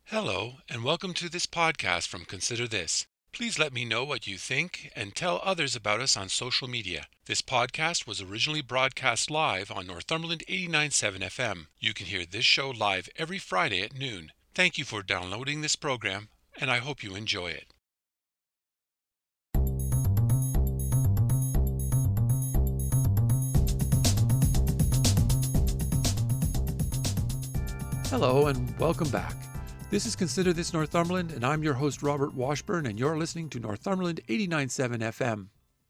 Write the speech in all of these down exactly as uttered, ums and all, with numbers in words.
Hello, and welcome to this podcast from Consider This. Please let me know what you think and tell others about us on social media. This podcast was originally broadcast live on Northumberland eighty-nine point seven F M. You can hear this show live every Friday at noon. Thank you for downloading this program, and I hope you enjoy it. Hello, and welcome back. This is Consider This Northumberland, and I'm your host, Robert Washburn, and you're listening to Northumberland eighty-nine point seven F M.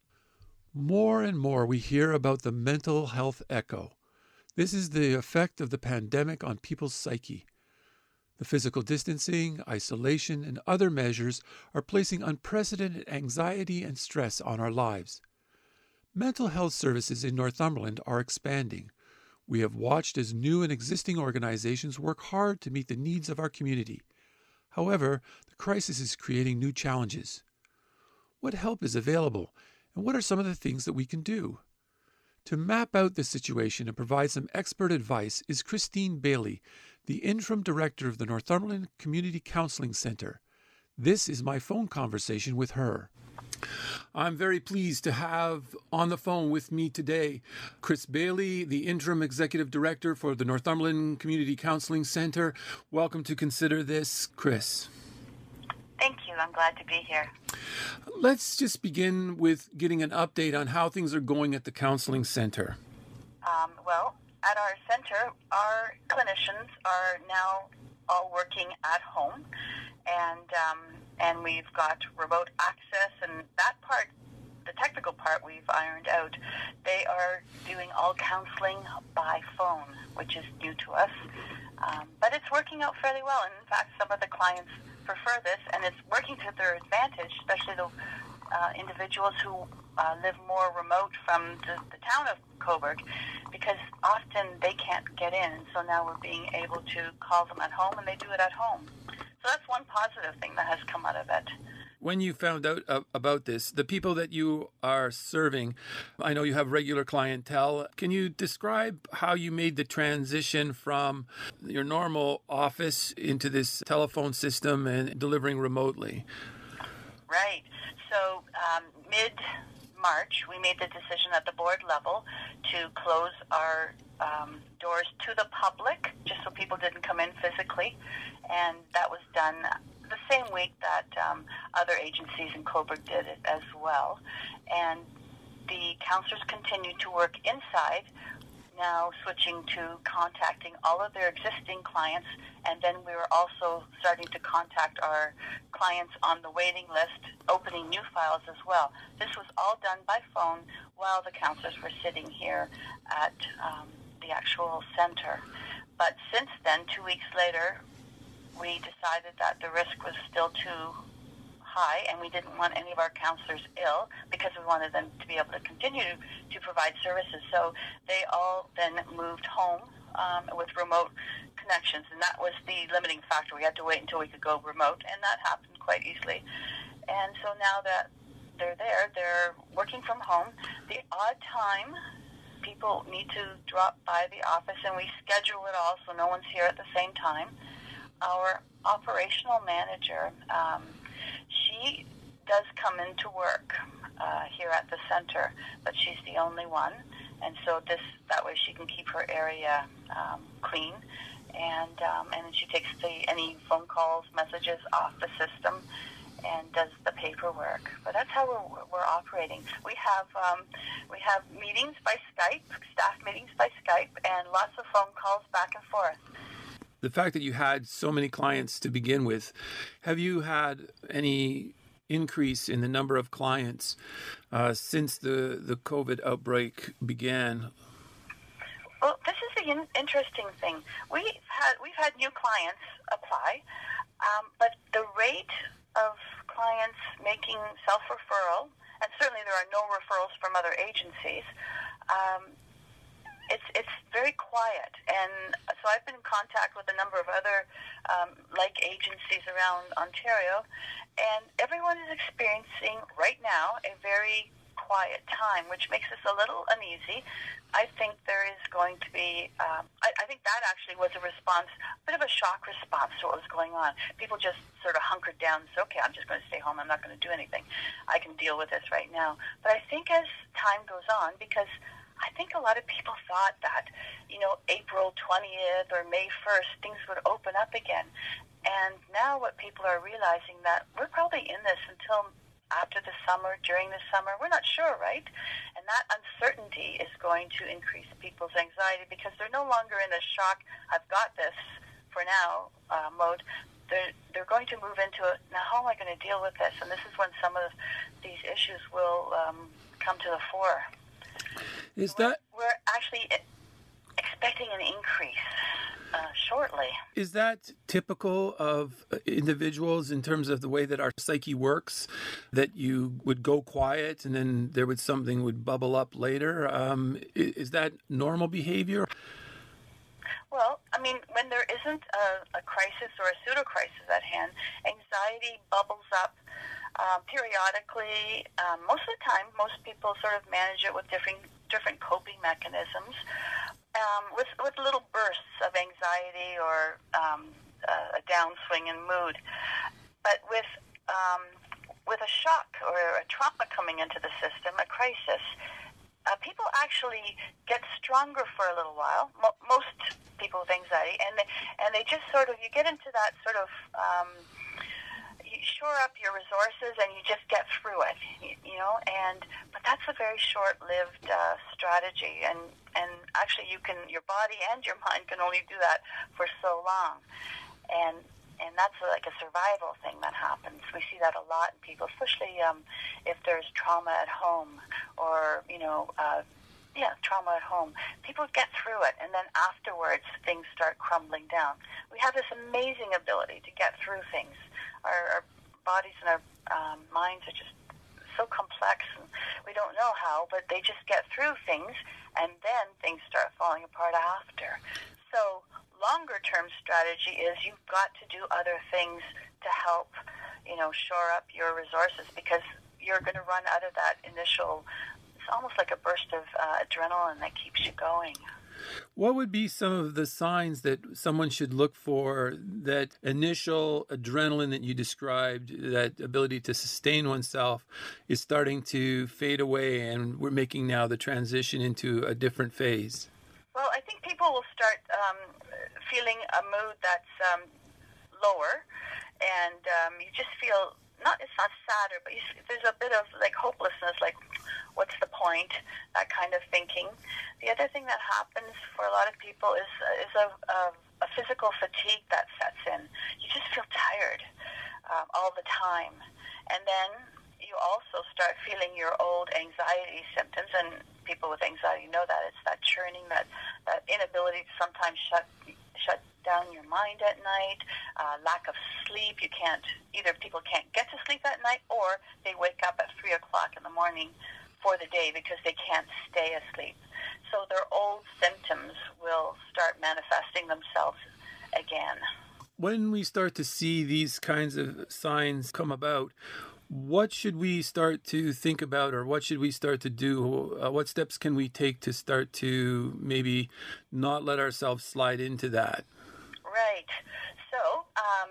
More and more we hear about the mental health echo. This is the effect of the pandemic on people's psyche. The physical distancing, isolation, and other measures are placing unprecedented anxiety and stress on our lives. Mental health services in Northumberland are expanding. We have watched as new and existing organizations work hard to meet the needs of our community. However, the crisis is creating new challenges. What help is available, and what are some of the things that we can do? To map out the situation and provide some expert advice is Christine Bailey, the Interim Director of the Northumberland Community Counseling Centre. This is my phone conversation with her. I'm very pleased to have on the phone with me today Chris Bailey, the Interim Executive Director for the Northumberland Community Counseling Centre. Welcome to Consider This, Chris. Thank you. I'm glad to be here. Let's just begin with getting an update on how things are going at the Counseling Centre. Um, well, at our center, our clinicians are now all working at home, and um, and we've got remote access, and that part, the technical part, we've ironed out. They are doing all counseling by phone, which is new to us, um, but it's working out fairly well. And in fact, some of the clients prefer this, and it's working to their advantage, especially the uh, individuals who uh, live more remote from the, the town of Cobourg, because often they can't get in, and so now we're being able to call them at home, and they do it at home. So that's one positive thing that has come out of it. When you found out uh, about this, the people that you are serving, I know you have regular clientele. Can you describe how you made the transition from your normal office into this telephone system and delivering remotely? Right. So um, mid-March, we made the decision at the board level to close our um, doors to the public, just so people didn't come in physically. And that was done the same week that um, other agencies in Cobourg did it as well. And the counselors continued to work inside, now switching to contacting all of their existing clients, and then we were also starting to contact our clients on the waiting list, opening new files as well. This was all done by phone while the counselors were sitting here at um, the actual center. But since then, two weeks later, we decided that the risk was still too high, and we didn't want any of our counselors ill because we wanted them to be able to continue to, to provide services. So they all then moved home um, with remote connections, and that was the limiting factor. We had to wait until we could go remote, and that happened quite easily. And so now that they're there, they're working from home. The odd time people need to drop by the office, and we schedule it all so no one's here at the same time. Our operational manager, um, she does come into work uh, here at the center, but she's the only one, and so this that way she can keep her area um, clean, and um, and then she takes the any phone calls, messages off the system, and does the paperwork. But that's how we're we're operating. We have um, we have meetings by Skype, staff meetings by Skype, and lots of phone calls back and forth. The fact that you had so many clients to begin with, have you had any increase in the number of clients uh, since the, the COVID outbreak began? Well, this is the in- interesting thing. We've had we've had new clients apply, um, but the rate of clients making self-referral, and certainly there are no referrals from other agencies, um, It's it's very quiet, and so I've been in contact with a number of other um, like agencies around Ontario, and everyone is experiencing right now a very quiet time, which makes us a little uneasy. I think there is going to be, um, I, I think that actually was a response, a bit of a shock response to what was going on. People just sort of hunkered down and said, okay, I'm just going to stay home. I'm not going to do anything. I can deal with this right now. But I think as time goes on, because I think a lot of people thought that, you know, April twentieth or May first, things would open up again. And now what people are realizing that we're probably in this until after the summer, during the summer. We're not sure, right? And that uncertainty is going to increase people's anxiety because they're no longer in a shock, I've got this for now uh, mode. They're, they're going to move into it, now how am I going to deal with this? And this is when some of these issues will um, come to the fore. Is we're, that... We're actually expecting an increase uh, shortly. Is that typical of individuals in terms of the way that our psyche works, that you would go quiet and then there would something would bubble up later? Um, is that normal behavior? Well, I mean, when there isn't a, a crisis or a pseudo-crisis at hand, anxiety bubbles up um, periodically. Um, most of the time, most people sort of manage it with different different coping mechanisms, um, with with little bursts of anxiety or um, a downswing in mood. But with um, with a shock or a trauma coming into the system, a crisis, uh, people actually get stronger for a little while. Mo- most people with anxiety, and they, and they just sort of, you get into that sort of, um, you shore up your resources and you just get through it, you, you know, and, but that's a very short-lived uh, strategy, and, and actually you can, your body and your mind can only do that for so long, and and that's a, like a survival thing that happens. We see that a lot in people, especially um, if there's trauma at home or, you know, uh, yeah, trauma at home. People get through it, and then afterwards things start crumbling down. We have this amazing ability to get through things. Our, our bodies and our um, minds are just so complex, and we don't know how, but they just get through things, and then things start falling apart after. So longer-term strategy is you've got to do other things to help, you know, shore up your resources, because you're going to run out of that initial, it's almost like a burst of uh, adrenaline that keeps you going. What would be some of the signs that someone should look for, that initial adrenaline that you described, that ability to sustain oneself, is starting to fade away and we're making now the transition into a different phase? Well, I think people will start um, feeling a mood that's um, lower, and um, you just feel, not it's not sadder, but you, there's a bit of like hopelessness, like what's the point, that kind of thinking. The other thing that happens for a lot of people is is a, a, a physical fatigue that sets in. You just feel tired um, all the time, and then you also start feeling your old anxiety symptoms, and people with anxiety know that. It's that churning, that, that inability to sometimes shut shut down your mind at night, uh, lack of sleep. You can't, either people can't get to sleep at night, or they wake up at three o'clock in the morning for the day because they can't stay asleep. So their old symptoms will start manifesting themselves again. When we start to see these kinds of signs come about, what should we start to think about, or what should we start to do? Uh, what steps can we take to start to maybe not let ourselves slide into that? Right. So um,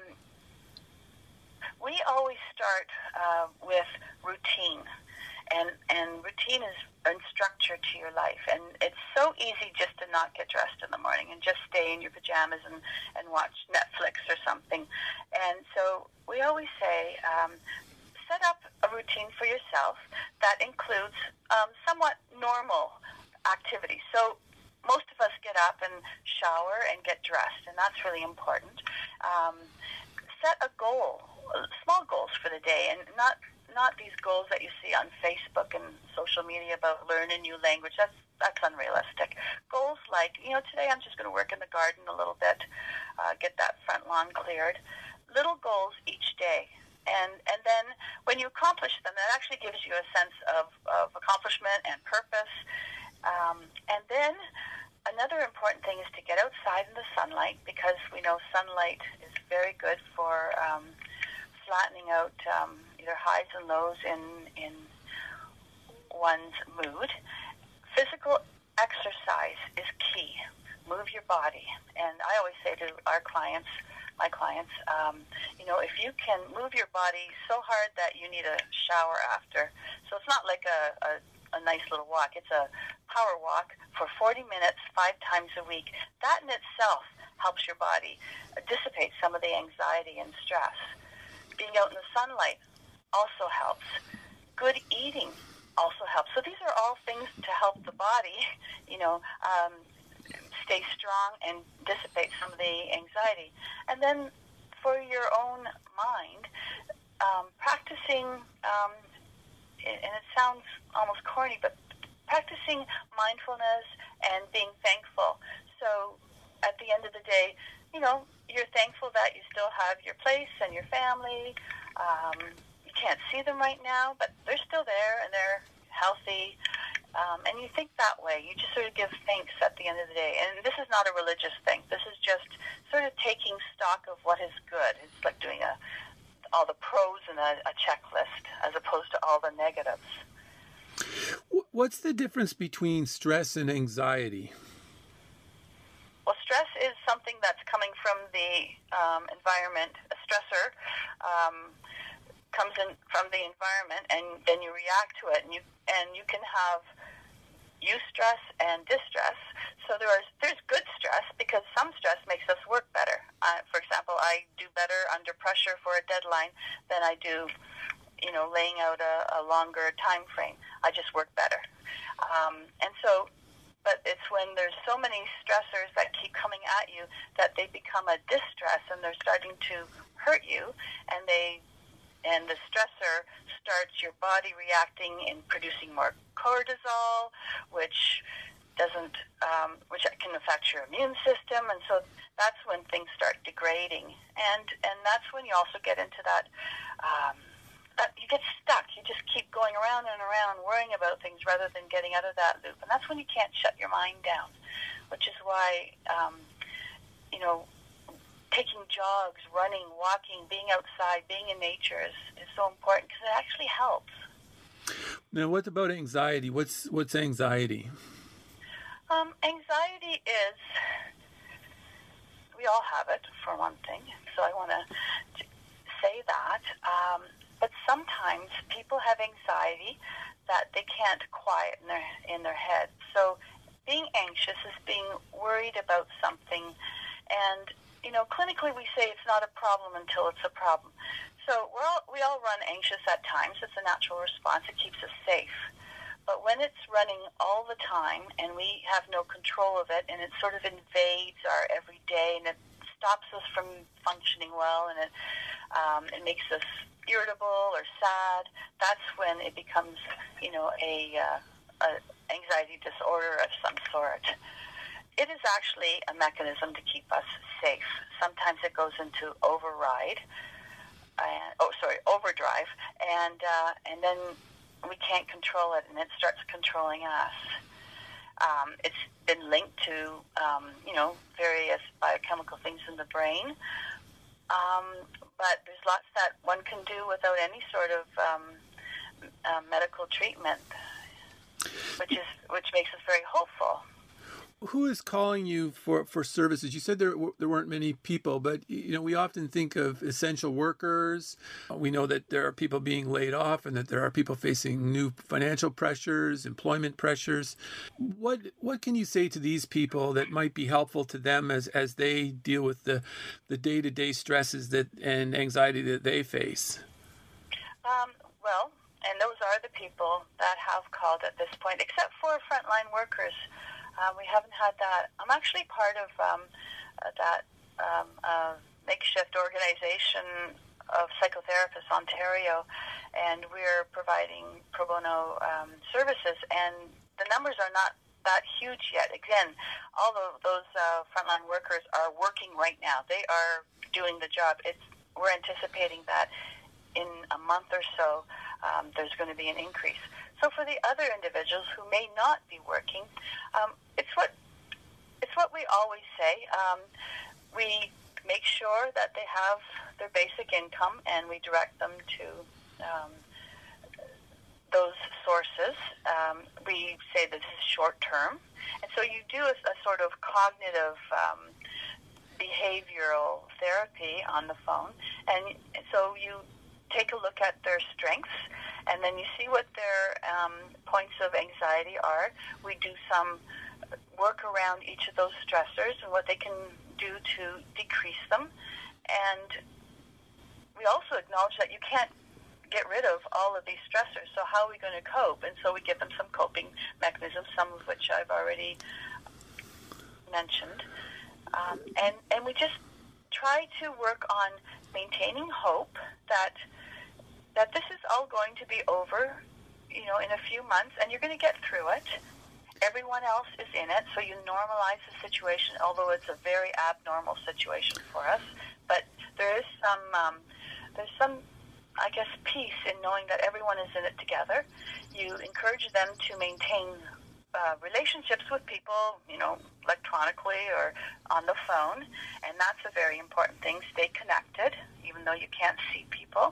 we always start uh, with routine. And, and routine is and structure to your life. And it's so easy just to not get dressed in the morning and just stay in your pajamas and, and watch Netflix or something. And so we always say, um, set up a routine for yourself that includes um, somewhat normal activities. So most of us get up and shower and get dressed, and that's really important. Um, set a goal, small goals for the day, and not not these goals that you see on Facebook and social media about learn a new language. That's that's unrealistic. Goals like, you know, today I'm just going to work in the garden a little bit, uh, get that front lawn cleared. Little goals each day. And and then when you accomplish them, that actually gives you a sense of, of accomplishment and purpose. Um, and then another important thing is to get outside in the sunlight, because we know sunlight is very good for um, flattening out um, either highs and lows in in one's mood. Physical exercise is key. Move your body. And I always say to our clients, my clients, um, you know, if you can move your body so hard that you need a shower after, so it's not like a, a, a nice little walk, it's a power walk for forty minutes, five times a week. That in itself helps your body dissipate some of the anxiety and stress. Being out in the sunlight also helps. Good eating also helps. So these are all things to help the body, you know, um, stay strong and dissipate some of the anxiety. And then for your own mind, um, practicing, um, and it sounds almost corny, but practicing mindfulness and being thankful. So at the end of the day, you know, you're thankful that you still have your place and your family. Um, you can't see them right now, but they're still there and they're healthy. Um, and you think that way. You just sort of give thanks at the end of the day. And this is not a religious thing. This is just sort of taking stock of what is good. It's like doing a, all the pros in a, a checklist as opposed to all the negatives. What's the difference between stress and anxiety? Well, stress is something that's coming from the um, environment. A stressor um, comes in from the environment, and then you react to it, and you and you can have eustress and distress. So there is there's good stress because some stress makes us work better. Uh, for example, I do better under pressure for a deadline than I do, you know, laying out a, a longer time frame. I just work better, um, and so. But it's when there's so many stressors that keep coming at you that they become a distress and they're starting to hurt you, and they and the stressor starts your body reacting and producing more cortisol, which doesn't, um, which can affect your immune system, and so that's when things start degrading, and and that's when you also get into that. Um, Uh, you get stuck. You just keep going around and around worrying about things rather than getting out of that loop. And that's when you can't shut your mind down, which is why, um, you know, taking jogs, running, walking, being outside, being in nature is, is so important because it actually helps. Now, what about anxiety? What's what's anxiety? Um, anxiety is, we all have it, for one thing. So I want to say that. Um, But sometimes people have anxiety that they can't quiet in their in their head. So being anxious is being worried about something. And, you know, clinically we say it's not a problem until it's a problem. So we're all, we all run anxious at times. It's a natural response. It keeps us safe. But when it's running all the time and we have no control of it and it sort of invades our everyday and it stops us from functioning well and it um, it makes us irritable or sad, that's when it becomes, you know, a, uh, a anxiety disorder of some sort. It is actually a mechanism to keep us safe. Sometimes it goes into override, uh, oh, sorry, overdrive, and uh, and then we can't control it, and it starts controlling us. Um, it's been linked to, um, you know, various biochemical things in the brain. Um, but there's lots that one can do without any sort of um, uh, medical treatment, which is which makes us very hopeful. Who is calling you for, for services? You said there there weren't many people, but you know we often think of essential workers. We know that there are people being laid off, and that there are people facing new financial pressures, employment pressures. What what can you say to these people that might be helpful to them as, as they deal with the the day to day stresses that and anxiety that they face? Um, well, and those are the people that have called at this point, except for frontline workers. Uh, we haven't had that. I'm actually part of um, uh, that um, uh, makeshift organization of Psychotherapists Ontario, and we're providing pro bono um, services, and the numbers are not that huge yet. Again, all of those uh, frontline workers are working right now. They are doing the job. It's, we're anticipating that in a month or so, um, there's going to be an increase. So for the other individuals who may not be working, um, it's what it's what we always say. Um, we make sure that they have their basic income, and we direct them to um, those sources. Um, we say that this is short term. And so you do a, a sort of cognitive um, behavioral therapy on the phone. And so you take a look at their strengths, and then you see what their um, points of anxiety are. We do some work around each of those stressors and what they can do to decrease them. And we also acknowledge that you can't get rid of all of these stressors. So how are we going to cope? And so we give them some coping mechanisms, some of which I've already mentioned. Um, and, and we just try to work on maintaining hope that that this is all going to be over, you know, in a few months, and you're going to get through it. Everyone else is in it, so you normalize the situation, although it's a very abnormal situation for us. But there is some, um, there's some, I guess, peace in knowing that everyone is in it together. You encourage them to maintain uh, relationships with people, you know, electronically or on the phone, and that's a very important thing. Stay connected, even though you can't see people,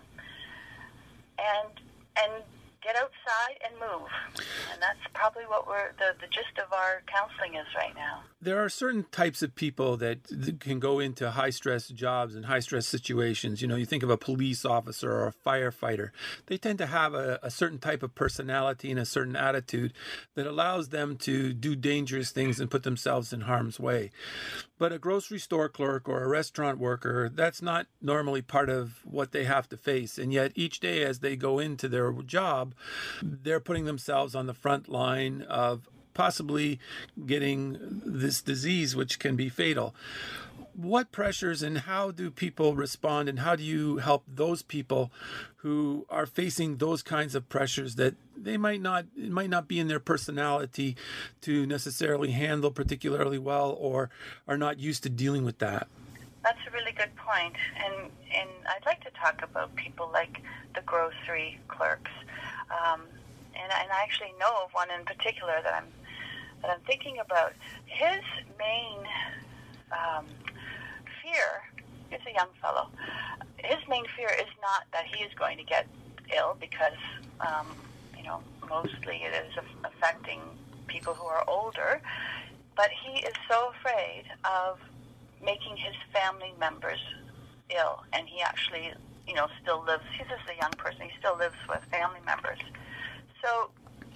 and and get outside and move. And that's probably what we're the, the gist of our counseling is right now. There are certain types of people that can go into high-stress jobs and high-stress situations. You know, you think of a police officer or a firefighter. They tend to have a, a certain type of personality and a certain attitude that allows them to do dangerous things and put themselves in harm's way. But a grocery store clerk or a restaurant worker, that's not normally part of what they have to face. And yet each day as they go into their job, they're putting themselves on the front line of possibly getting this disease, which can be fatal. What pressures and how do people respond, and how do you help those people who are facing those kinds of pressures that they might not, it might not be in their personality to necessarily handle particularly well, or are not used to dealing with that? That's a really good point. And, and I'd like to talk about people like the grocery clerks. Um, and, and I actually know of one in particular that I'm that I'm thinking about. His main um, fear, he's a young fellow, his main fear is not that he is going to get ill, because, um, you know, mostly it is affecting people who are older, but he is so afraid of making his family members ill, and he actually, you know, still lives, he's just a young person, he still lives with family members. So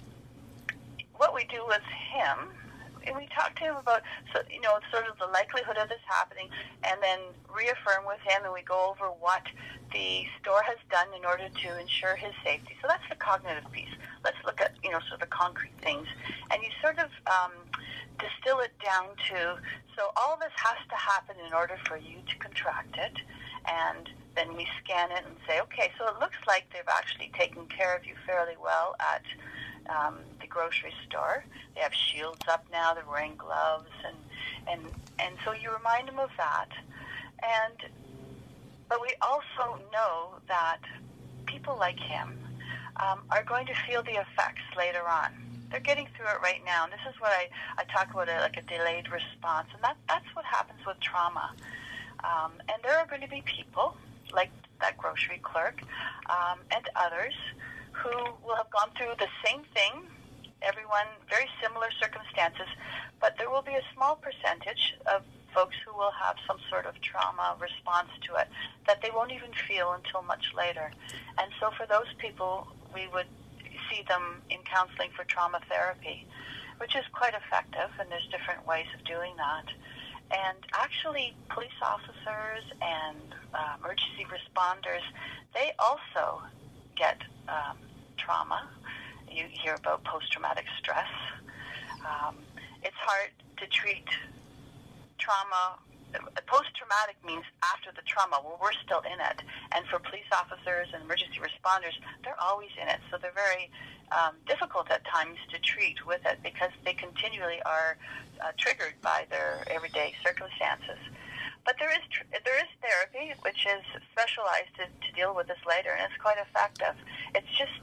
what we do with him, and we talk to him about, so, you know, sort of the likelihood of this happening, and then reaffirm with him, and we go over what the store has done in order to ensure his safety. So that's the cognitive piece. Let's look at, you know, sort of the concrete things. And you sort of um, distill it down to, so all this has to happen in order for you to contract it, and then we scan it and say, okay, so it looks like they've actually taken care of you fairly well at um, the grocery store. They have shields up now, they're wearing gloves, and, and, and so you remind them of that. And, but we also know that people like him um, are going to feel the effects later on. They're getting through it right now, and this is what I, I talk about, a, like a delayed response, and that, that's what happens with trauma. Um, and there are going to be people, like that grocery clerk, um, and others, who will have gone through the same thing, everyone, very similar circumstances, but there will be a small percentage of folks who will have some sort of trauma response to it that they won't even feel until much later. And so for those people, we would see them in counseling for trauma therapy, which is quite effective, and there's different ways of doing that. And actually, police officers and uh, emergency responders, they also get um, trauma. You hear about post-traumatic stress. Um, it's hard to treat trauma. Post-traumatic means after the trauma. Well, we're still in it. And for police officers and emergency responders, they're always in it. So they're very um, difficult at times to treat with it, because they continually are uh, triggered by their everyday circumstances. But there is tr- there is therapy, which is specialized to, to deal with this later, and it's quite effective. It's just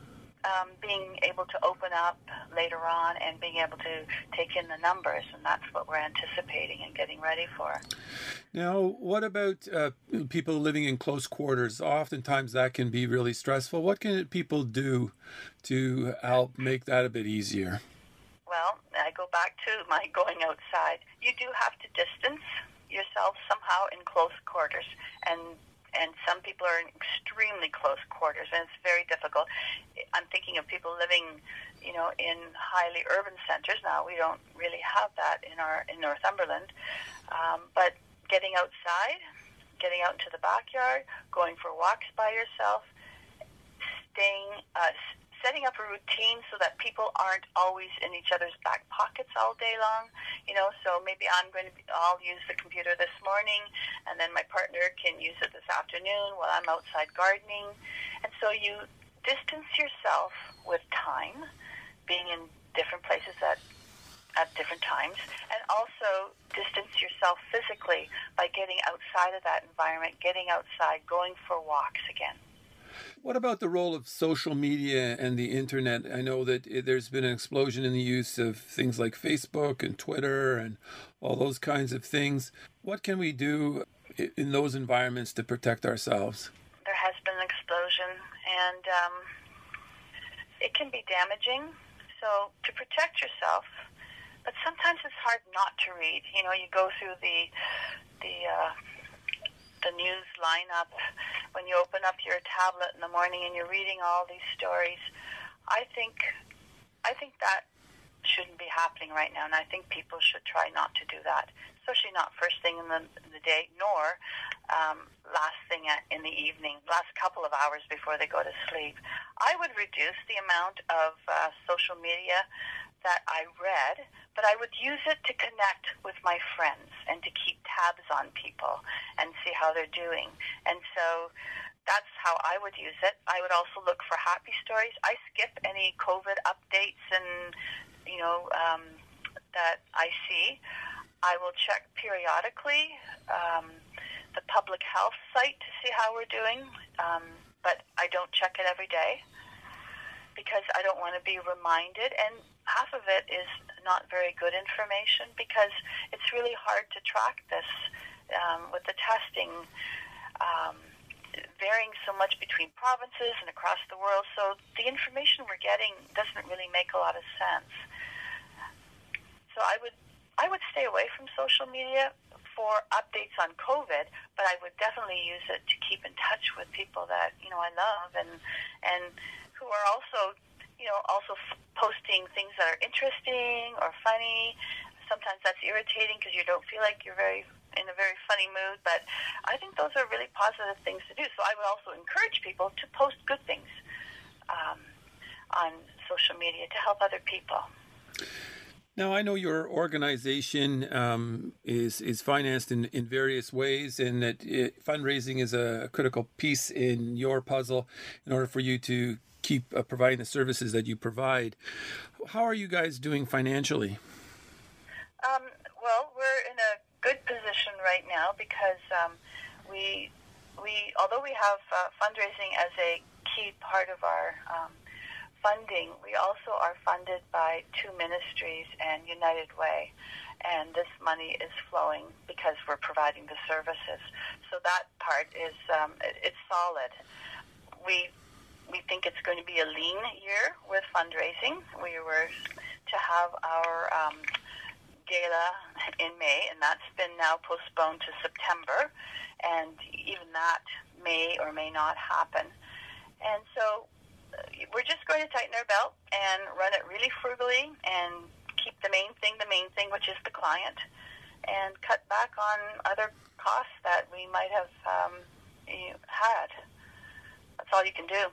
um, being able to open up later on and being able to take in the numbers, and that's what we're anticipating and getting ready for. Now, what about uh, people living in close quarters? Oftentimes that can be really stressful. What can people do to help make that a bit easier? Well, I go back to my going outside. You do have to distance yourself somehow in close quarters, and and some people are in extremely close quarters, and it's very difficult. I'm thinking of people living, you know, in highly urban centers. Now, we don't really have that in our in Northumberland, um, but getting outside, getting out into the backyard, going for walks by yourself, staying, uh, setting up a routine so that people aren't always in each other's back pockets all day long. You know, so maybe I'm going to be, I'll use the computer this morning, and then my partner can use it this afternoon while I'm outside gardening. And so you distance yourself with time, being in different places at at different times, and also distance yourself physically by getting outside of that environment, getting outside, going for walks again. What about the role of social media and the internet? I know that there's been an explosion in the use of things like Facebook and Twitter and all those kinds of things. What can we do in those environments to protect ourselves? There has been an explosion, and um, it can be damaging. So to protect yourself, but sometimes it's hard not to read. You know, you go through the the uh, the news lineup when you open up your tablet in the morning and you're reading all these stories. I think I think that shouldn't be happening right now, and I think people should try not to do that, especially not first thing in the, in the day, nor um, last thing at, in the evening, last couple of hours before they go to sleep. I would reduce the amount of uh, social media that I read, but I would use it to connect with my friends and to keep tabs on people and see how they're doing. And so that's how I would use it. I would also look for happy stories. I skip any COVID updates and, you know, um, that I see. I will check periodically um, the public health site to see how we're doing, um, but I don't check it every day because I don't want to be reminded. And half of it is not very good information because it's really hard to track this um, with the testing um, varying so much between provinces and across the world. So the information we're getting doesn't really make a lot of sense. So I would I would stay away from social media for updates on COVID, but I would definitely use it to keep in touch with people that, you know, I love and and who are also, you know, also f- posting things that are interesting or funny. Sometimes that's irritating because you don't feel like you're very in a very funny mood, but I think those are really positive things to do. So I would also encourage people to post good things um, on social media to help other people. Now, I know your organization um, is is financed in, in various ways, and that it, fundraising is a critical piece in your puzzle in order for you to keep uh, providing the services that you provide. How are you guys doing financially? Um, well, we're in a good position right now because um, we we although we have uh, fundraising as a key part of our um, funding, we also are funded by two ministries and United Way, and this money is flowing because we're providing the services. So that part is um, it, it's solid. We we think it's going to be a lean year with fundraising. We were to have our um, gala in May, and that's been now postponed to September, and even that may or may not happen. And so we're just going to tighten our belt and run it really frugally and keep the main thing the main thing, which is the client, and cut back on other costs that we might have um, had. That's all you can do.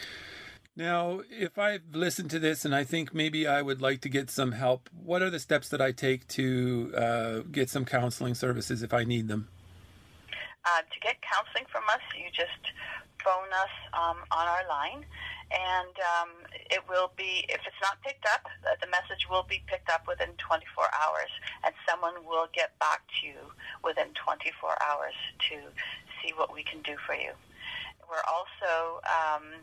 Now, if I've listened to this and I think maybe I would like to get some help, what are the steps that I take to uh, get some counseling services if I need them? Uh, to get counseling from us, you just phone us um, on our line, and um, it will be, if it's not picked up, the message will be picked up within twenty-four hours, and someone will get back to you within twenty-four hours to see what we can do for you. We're also um,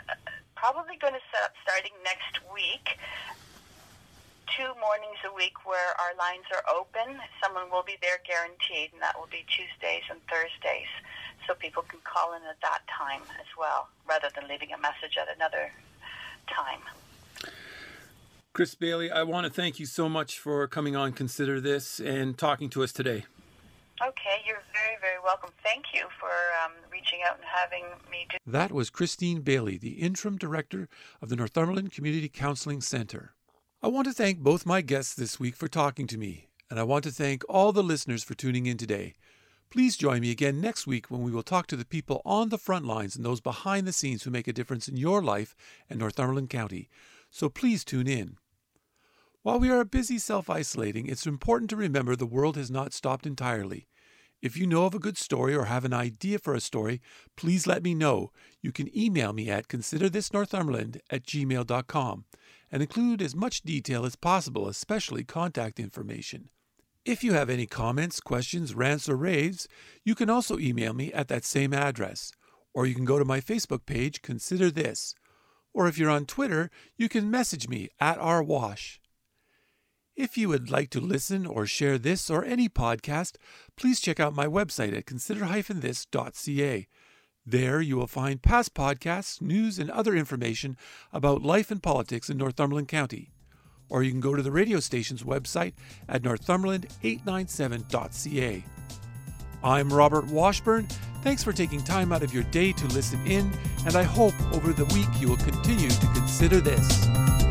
probably going to set up starting next week, two mornings a week where our lines are open. Someone will be there guaranteed, and that will be Tuesdays and Thursdays. So people can call in at that time as well, rather than leaving a message at another time. Chris Bailey, I want to thank you so much for coming on Consider This and talking to us today. Okay, you're very, very welcome. Thank you for um, reaching out and having me do. That was Christine Bailey, the Interim Director of the Northumberland Community Counseling Centre. I want to thank both my guests this week for talking to me, and I want to thank all the listeners for tuning in today. Please join me again next week when we will talk to the people on the front lines and those behind the scenes who make a difference in your life and Northumberland County. So please tune in. While we are busy self-isolating, it's important to remember the world has not stopped entirely. If you know of a good story or have an idea for a story, please let me know. You can email me at considerthisnorthumberland at gmail dot com and include as much detail as possible, especially contact information. If you have any comments, questions, rants, or raves, you can also email me at that same address. Or you can go to my Facebook page, Consider This. Or if you're on Twitter, you can message me at rwash. If you would like to listen or share this or any podcast, please check out my website at consider dash this dot c a. There you will find past podcasts, news, and other information about life and politics in Northumberland County. Or you can go to the radio station's website at northumberland eight ninety-seven dot c a. I'm Robert Washburn. Thanks for taking time out of your day to listen in, and I hope over the week you will continue to consider this.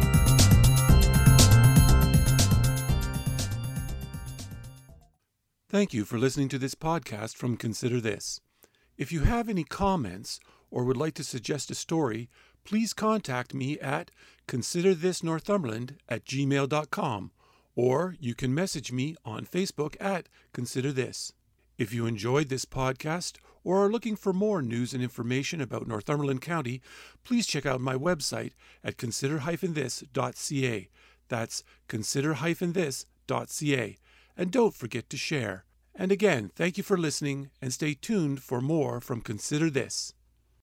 Thank you for listening to this podcast from Consider This. If you have any comments or would like to suggest a story, please contact me at considerthisnorthumberland at gmail dot com, or you can message me on Facebook at Consider This. If you enjoyed this podcast or are looking for more news and information about Northumberland County, please check out my website at consider dash this dot c a. That's consider dash this dot c a. And don't forget to share. And again, thank you for listening, and stay tuned for more from Consider This.